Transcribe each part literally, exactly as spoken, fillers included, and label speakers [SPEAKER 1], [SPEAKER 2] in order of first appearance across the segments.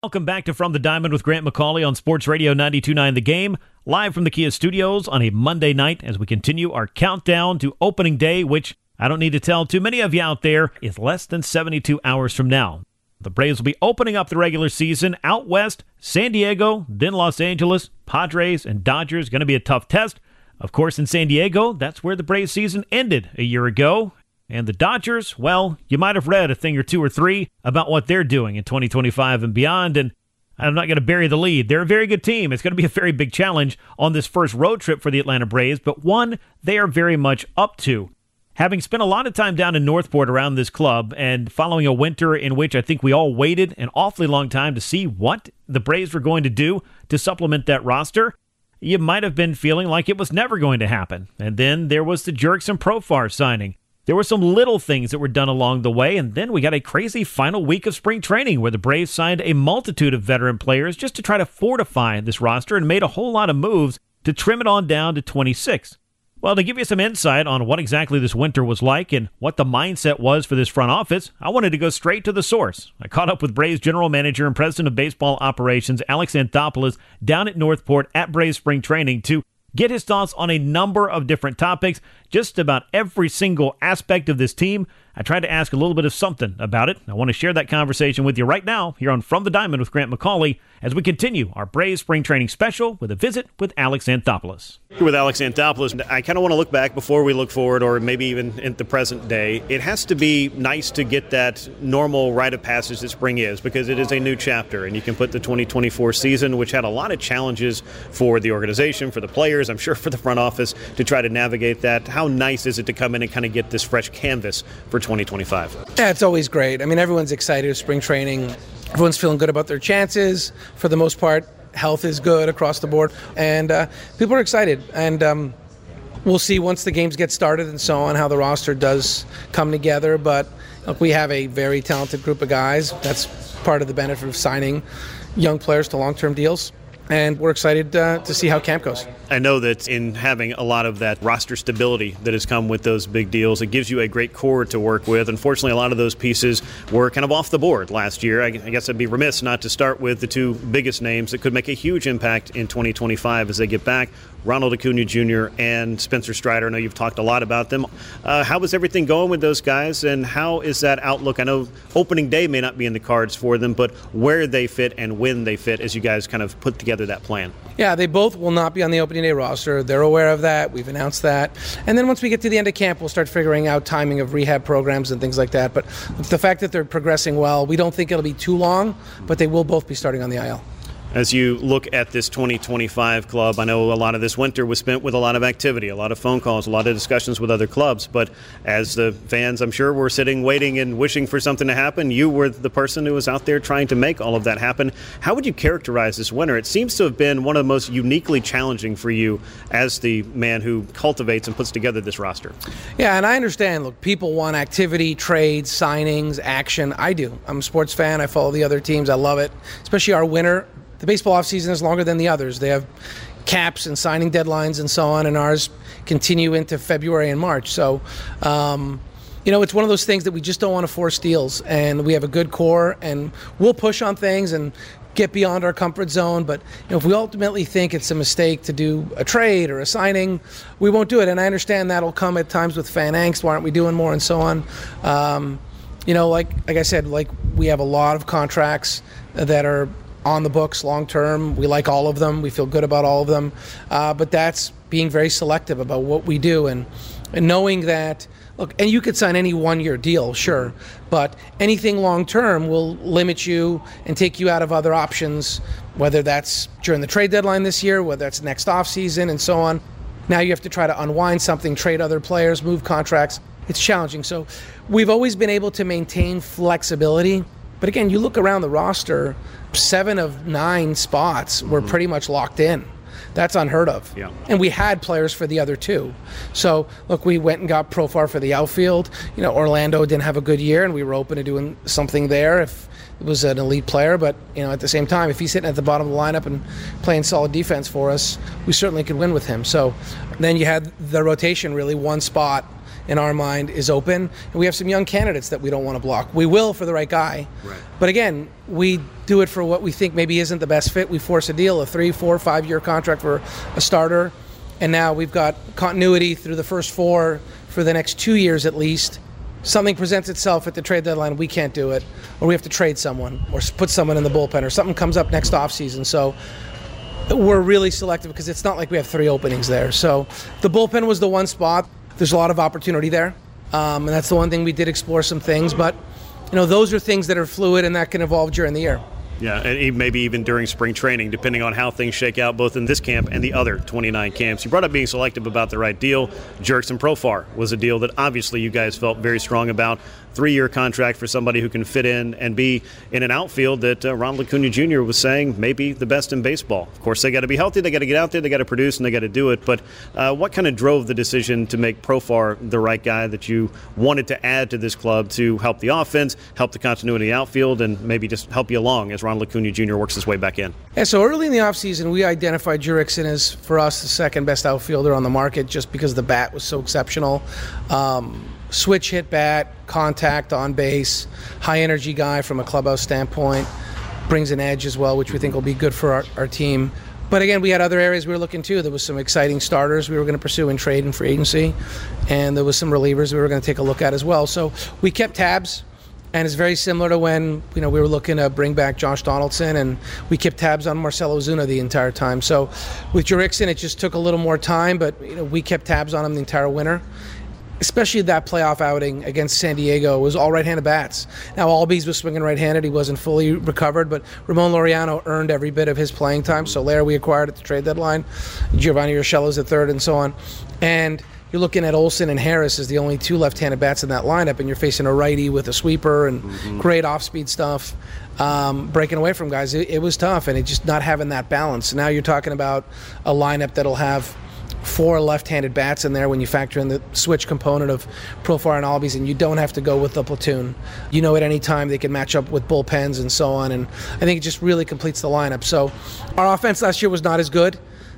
[SPEAKER 1] Welcome back to From the Diamond with Grant McCauley on Sports Radio ninety-two point nine The Game, live from the Kia Studios on a Monday night as we continue our countdown to opening day, which I don't need to tell too many of you out there is less than seventy-two hours from now. The Braves will be opening up the regular season out west, San Diego, then Los Angeles, Padres, and Dodgers. Going to be a tough test. Of course, in San Diego, that's where the Braves season ended a year ago. And the Dodgers, well, you might have read a thing or two or three about what they're doing in twenty twenty-five and beyond, and I'm not going to bury the lead. They're a very good team. It's going to be a very big challenge on this first road trip for the Atlanta Braves, but one they are very much up to. Having spent a lot of time down in Northport around this club and following a winter in which I think we all waited an awfully long time to see what the Braves were going to do to supplement that roster, you might have been feeling like it was never going to happen. And then there was the Jurickson Profar signing. There were some little things that were done along the way, and then we got a crazy final week of spring training where the Braves signed a multitude of veteran players just to try to fortify this roster and made a whole lot of moves to trim it on down to twenty-six. Well, to give you some insight on what exactly this winter was like and what the mindset was for this front office, I wanted to go straight to the source. I caught up with Braves General Manager and President of Baseball Operations Alex Anthopoulos down at Northport at Braves Spring Training to get his thoughts on a number of different topics, just about every single aspect of this team. I tried to ask a little bit of something about it. I want to share that conversation with you right now here on From the Diamond with Grant McCauley as we continue our Braves Spring Training Special with a visit with Alex Anthopoulos.
[SPEAKER 2] Here with Alex Anthopoulos, I kind of want to look back before we look forward, or maybe even in the present day. It has to be nice to get that normal rite of passage that spring is, because it is a new chapter, and you can put the twenty twenty-four season, which had a lot of challenges for the organization, for the players, I'm sure for the front office, to try to navigate that. How nice is it to come in and kind of get this fresh canvas for twenty twenty-five?
[SPEAKER 3] Yeah, it's always great. I mean, everyone's excited with spring training. Everyone's feeling good about their chances. For the most part, health is good across the board, and uh, people are excited. And um, we'll see once the games get started and so on how the roster does come together. But look, we have a very talented group of guys. That's part of the benefit of signing young players to long-term deals. And we're excited uh, to see how camp goes.
[SPEAKER 2] I know that in having a lot of that roster stability that has come with those big deals, it gives you a great core to work with. Unfortunately, a lot of those pieces were kind of off the board last year. I guess I'd be remiss not to start with the two biggest names that could make a huge impact in twenty twenty-five as they get back, Ronald Acuna Junior and Spencer Strider. I know you've talked a lot about them. Uh, how is everything going with those guys, and how is that outlook? I know opening day may not be in the cards for them, but where they fit and when they fit as you guys kind of put together that plan.
[SPEAKER 3] Yeah, they both will not be on the opening day roster. They're aware of that. We've announced that. And then once we get to the end of camp, we'll start figuring out timing of rehab programs and things like that. But the fact that they're progressing well, we don't think it'll be too long, but they will both be starting on the I L.
[SPEAKER 2] As you look at this twenty twenty-five club, I know a lot of this winter was spent with a lot of activity, a lot of phone calls, a lot of discussions with other clubs. But as the fans, I'm sure, were sitting, waiting, and wishing for something to happen, you were the person who was out there trying to make all of that happen. How would you characterize this winter? It seems to have been one of the most uniquely challenging for you as the man who cultivates and puts together this roster.
[SPEAKER 3] Yeah, and I understand. Look, people want activity, trades, signings, action. I do. I'm a sports fan. I follow the other teams. I love it, especially our winter. The baseball offseason is longer than the others. They have caps and signing deadlines and so on, and ours continue into February and March. So, um, you know, it's one of those things that we just don't want to force deals, and we have a good core, and we'll push on things and get beyond our comfort zone. But you know, if we ultimately think it's a mistake to do a trade or a signing, we won't do it. And I understand that'll come at times with fan angst. Why aren't we doing more and so on? Um, you know, like like I said, like we have a lot of contracts that are on the books long term. We like all of them. We feel good about all of them. Uh, but that's being very selective about what we do, and, and knowing that, look, and you could sign any one-year deal, sure, but anything long term will limit you and take you out of other options, whether that's during the trade deadline this year, whether that's next offseason, and so on. Now you have to try to unwind something, trade other players, move contracts. It's challenging. So we've always been able to maintain flexibility. But again, you look around the roster, seven of nine spots were mm-hmm. pretty much locked in. That's unheard of. Yeah. And we had players for the other two. So, look, we went and got Profar for the outfield. You know, Orlando didn't have a good year, and we were open to doing something there if it was an elite player. But, you know, at the same time, if he's sitting at the bottom of the lineup and playing solid defense for us, we certainly could win with him. So then you had the rotation, really, one spot in our mind, is open. And we have some young candidates that we don't want to block. We will for the right guy.
[SPEAKER 2] Right.
[SPEAKER 3] But again, we do it for what we think maybe isn't the best fit. We force a deal, a three, four, five-year contract for a starter. And now we've got continuity through the first four for the next two years at least. Something presents itself at the trade deadline, we can't do it, or we have to trade someone or put someone in the bullpen, or something comes up next offseason. So we're really selective because it's not like we have three openings there. So the bullpen was the one spot. There's a lot of opportunity there, um, and that's the one thing we did explore some things. But you know, those are things that are fluid and that can evolve during the year.
[SPEAKER 2] Yeah, and maybe even during spring training, depending on how things shake out, both in this camp and the other twenty-nine camps. You brought up being selective about the right deal. Jurickson Profar was a deal that obviously you guys felt very strong about. Three-year contract for somebody who can fit in and be in an outfield that uh, Ronald Acuna Junior was saying may be the best in baseball. Of course, they got to be healthy, they got to get out there, they got to produce, and they got to do it. But uh, what kind of drove the decision to make Profar the right guy that you wanted to add to this club to help the offense, help the continuity of the outfield, and maybe just help you along as Ronald Acuna Junior works his way back in?
[SPEAKER 3] Yeah, so early in the offseason, we identified Jurickson as, for us, the second best outfielder on the market just because the bat was so exceptional. Um, switch hit bat, contact on base, high energy guy from a clubhouse standpoint, brings an edge as well, which we think will be good for our, our team. But again, we had other areas we were looking to. There was some exciting starters we were going to pursue in trade and free agency, and there was some relievers we were going to take a look at as well. So we kept tabs, and it's very similar to when you know we were looking to bring back Josh Donaldson, and we kept tabs on Marcell Ozuna the entire time. So with Jurickson, it just took a little more time, but you know we kept tabs on him the entire winter. Especially that playoff outing against San Diego was all right-handed bats. Now, Albies was swinging right-handed. He wasn't fully recovered, but Ramon Laureano earned every bit of his playing time. So Lair we acquired at the trade deadline. Giovanni Urshela's at third and so on. And you're looking at Olsen and Harris as the only two left-handed bats in that lineup, and you're facing a righty with a sweeper and mm-hmm. great off-speed stuff, um, breaking away from guys. It, it was tough, and it just not having that balance. Now you're talking about a lineup that'll have four left-handed bats in there when you factor in the switch component of Profar and Albies, and you don't have to go with the platoon. You know at any time they can match up with bullpens and so on, and I think it just really completes the lineup. So our offense last year was not as good,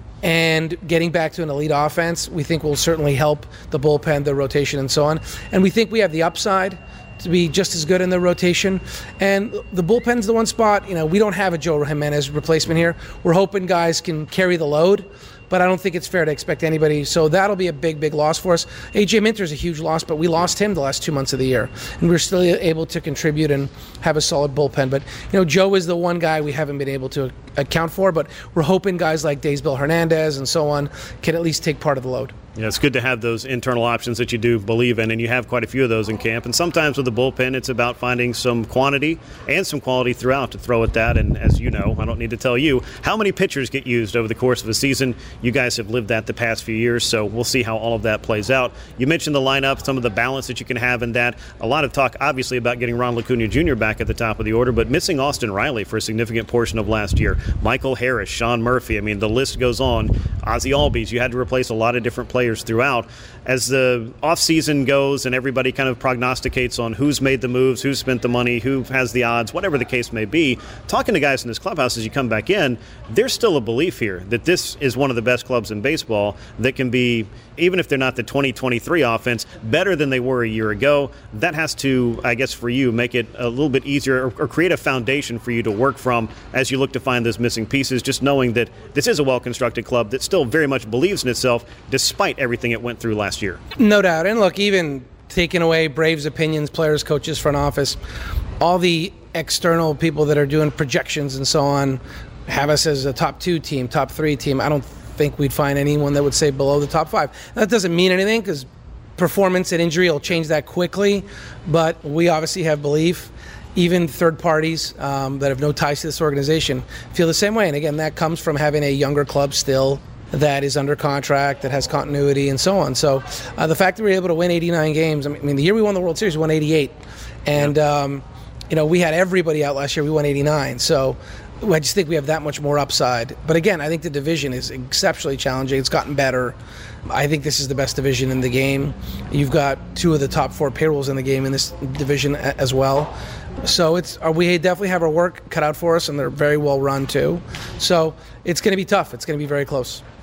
[SPEAKER 3] and getting back to an elite offense we think will certainly help the bullpen, the rotation, and so on. And we think we have the upside to be just as good in the rotation. And the bullpen's the one spot, you know, we don't have a Joe Jimenez replacement here. We're hoping guys can carry the load, but I don't think it's fair to expect anybody. So that'll be a big, big loss for us. A J Minter's a huge loss, but we lost him the last two months of the year, and we're still able to contribute and have a solid bullpen. But, you know, Joe is the one guy we haven't been able to account for, but we're hoping guys like Daysbel Hernandez and so on can at least take part of the load.
[SPEAKER 2] Yeah, it's good to have those internal options that you do believe in, and you have quite a few of those in camp. And sometimes with the bullpen, it's about finding some quantity and some quality throughout to throw at that. And as you know, I don't need to tell you, how many pitchers get used over the course of a season. You guys have lived that the past few years, so we'll see how all of that plays out. You mentioned the lineup, some of the balance that you can have in that. A lot of talk, obviously, about getting Ronald Acuna Junior back at the top of the order, but missing Austin Riley for a significant portion of last year. Michael Harris, Sean Murphy, I mean, the list goes on. Ozzie Albies, you had to replace a lot of different players throughout. As the offseason goes and everybody kind of prognosticates on who's made the moves, who's spent the money, who has the odds, whatever the case may be, talking to guys in this clubhouse as you come back in, there's still a belief here that this is one of the best clubs in baseball that can be, even if they're not the twenty twenty-three offense, better than they were a year ago. That has to, I guess for you, make it a little bit easier or, or create a foundation for you to work from as you look to find those missing pieces, just knowing that this is a well-constructed club that still very much believes in itself despite everything it went through last year.
[SPEAKER 3] No doubt. And look, even taking away Braves opinions, players, coaches, front office, all the external people that are doing projections and so on have us as a top two team, top three team. I don't think we'd find anyone that would say below the top five. That doesn't mean anything because performance and injury will change that quickly, but we obviously have belief. Even third parties um, that have no ties to this organization feel the same way. And again, that comes from having a younger club still that is under contract, that has continuity, and so on. So uh, the fact that we were able to win eighty-nine games, I mean, the year we won the World Series, we won eighty-eight. And, yeah. um, you know, we had everybody out last year. We won eighty-nine. So I just think we have that much more upside. But again, I think the division is exceptionally challenging. It's gotten better. I think this is the best division in the game. You've got two of the top four payrolls in the game in this division as well. So it's we definitely have our work cut out for us, and they're very well run too. So it's going to be tough. It's going to be very close.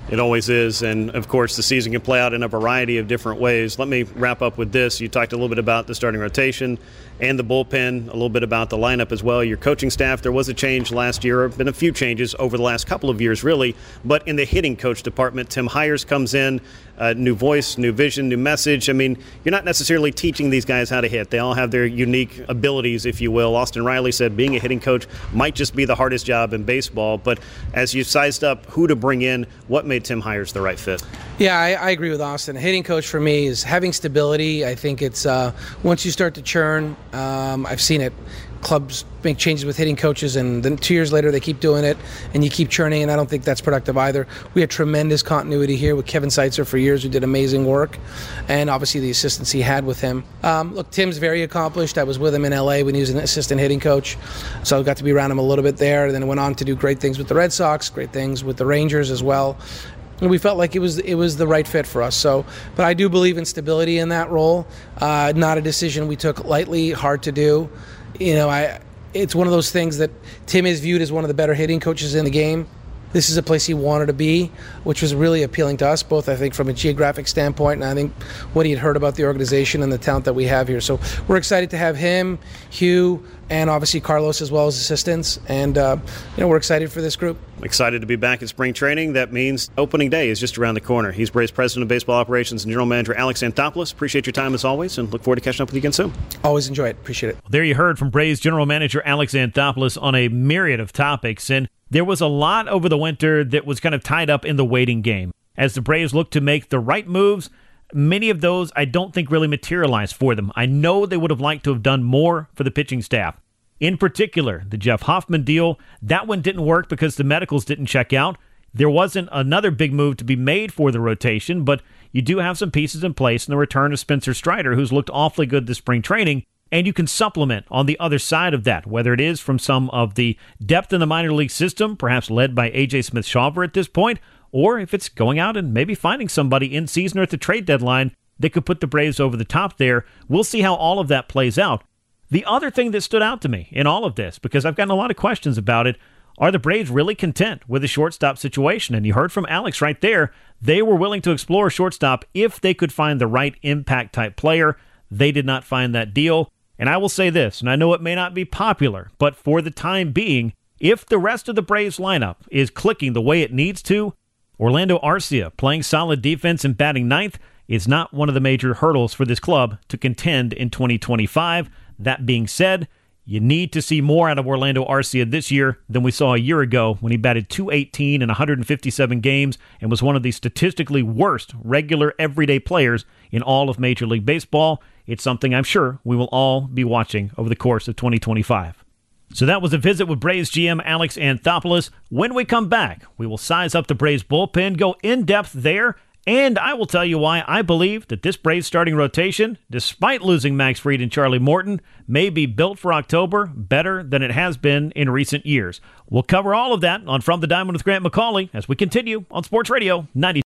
[SPEAKER 2] It always is, and of course the season can play out in a variety of different ways. Let me wrap up with this. You talked a little bit about the starting rotation and the bullpen, a little bit about the lineup as well. Your coaching staff, there was a change last year, been a few changes over the last couple of years really, but in the hitting coach department, Tim Hires comes in, uh, new voice, new vision, new message. I mean, you're not necessarily teaching these guys how to hit. They all have their unique abilities, if you will. Austin Riley said being a hitting coach might just be the hardest job in baseball, but as you sized up who to bring in, what made Tim Hires the right fit?
[SPEAKER 3] Yeah, I, I agree with Austin. A hitting coach for me is having stability. I think it's uh, once you start to churn, um, I've seen it. Clubs make changes with hitting coaches, and then two years later they keep doing it, and you keep churning, and I don't think that's productive either. We had tremendous continuity here with Kevin Seitzer for years, who did amazing work, and obviously the assistants he had with him. Um, look, Tim's very accomplished. I was with him in L A when he was an assistant hitting coach, so I got to be around him a little bit there, and then went on to do great things with the Red Sox, great things with the Rangers as well. And we felt like it was it was the right fit for us. So, but I do believe in stability in that role. Uh, not a decision we took lightly, hard to do. You know, I it's one of those things that Tim is viewed as one of the better hitting coaches in the game. This is a place he wanted to be, which was really appealing to us, both I think from a geographic standpoint and I think what he had heard about the organization and the talent that we have here. So we're excited to have him, Hugh, and obviously Carlos as well as assistants. And, uh, you know, we're excited for this group.
[SPEAKER 2] Excited to be back at spring training. That means opening day is just around the corner. He's Braves President of Baseball Operations and General Manager Alex Anthopoulos. Appreciate your time as always and look forward to catching up with you again soon.
[SPEAKER 3] Always enjoy it. Appreciate it.
[SPEAKER 1] There you heard from Braves General Manager Alex Anthopoulos on a myriad of topics, and there was a lot over the winter that was kind of tied up in the waiting game. As the Braves looked to make the right moves, many of those I don't think really materialized for them. I know they would have liked to have done more for the pitching staff. In particular, the Jeff Hoffman deal, that one didn't work because the medicals didn't check out. There wasn't another big move to be made for the rotation, but you do have some pieces in place in the return of Spencer Strider, who's looked awfully good this spring training. And you can supplement on the other side of that, whether it is from some of the depth in the minor league system, perhaps led by A J Smith-Shawver at this point, or if it's going out and maybe finding somebody in season or at the trade deadline that could put the Braves over the top there. We'll see how all of that plays out. The other thing that stood out to me in all of this, because I've gotten a lot of questions about it, are the Braves really content with the shortstop situation? And you heard from Alex right there. They were willing to explore shortstop if they could find the right impact-type player. They did not find that deal. And I will say this, and I know it may not be popular, but for the time being, if the rest of the Braves lineup is clicking the way it needs to, Orlando Arcia playing solid defense and batting ninth is not one of the major hurdles for this club to contend in twenty twenty-five. That being said, you need to see more out of Orlando Arcia this year than we saw a year ago when he batted two eighteen in one hundred fifty-seven games and was one of the statistically worst regular everyday players in all of Major League Baseball. It's something I'm sure we will all be watching over the course of twenty twenty-five. So that was a visit with Braves G M Alex Anthopoulos. When we come back, we will size up the Braves bullpen, go in-depth there, and I will tell you why I believe that this Braves starting rotation, despite losing Max Fried and Charlie Morton, may be built for October better than it has been in recent years. We'll cover all of that on From the Diamond with Grant McCauley as we continue on Sports Radio ninety.